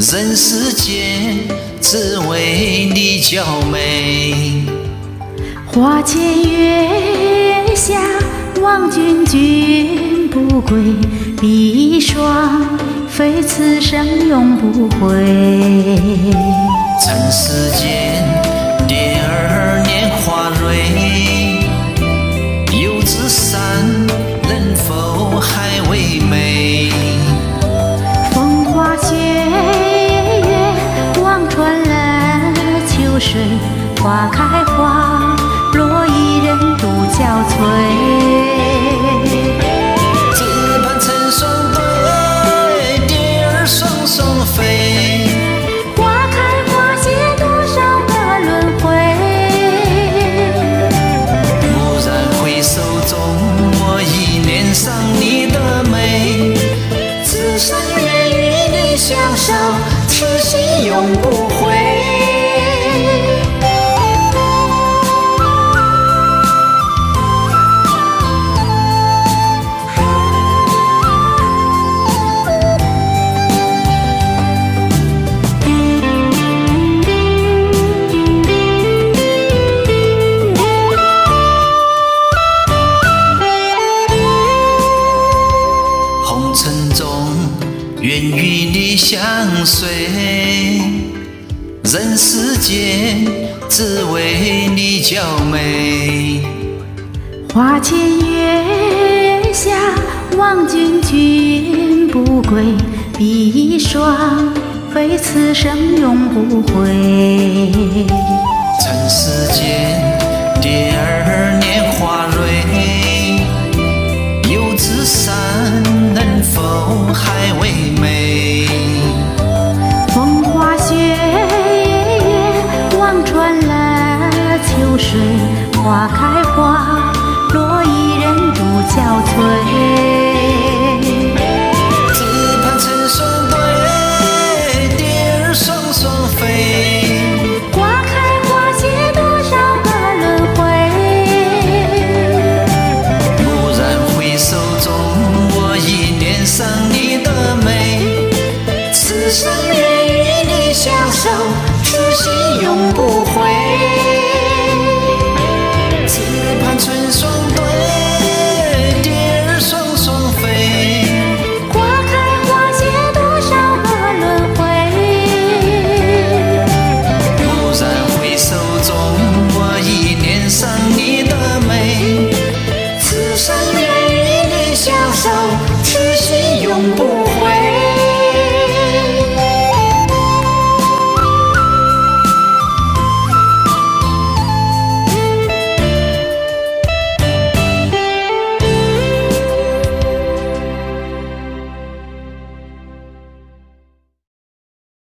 人世间只为你娇美。 花前月下望君君不归，碧霜非此生永不悔。 尘世间蝶儿年华蕊，油纸伞能否还为美？ 风花雪月望穿了秋水，花开花落一人独憔悴。 只盼成双对，蝶儿双双飞。 花开花谢多少个轮回， 蓦然回首中，我已恋上你的美。此生愿与你相守，此心永不悔。红尘中愿与你相随，人世间只为你娇美。 花前月下望君君不归，碧霜非此生永不悔。 尘世间蝶儿年华蕊，油纸伞能否还为美？ 风花雪月望穿了秋水，花开花落一人独憔悴。 只盼成双对，蝶儿双双飞。 花开花谢多少个轮回， 蓦然回首中，我已恋上你的美。此生愿与你相守，此心永不悔。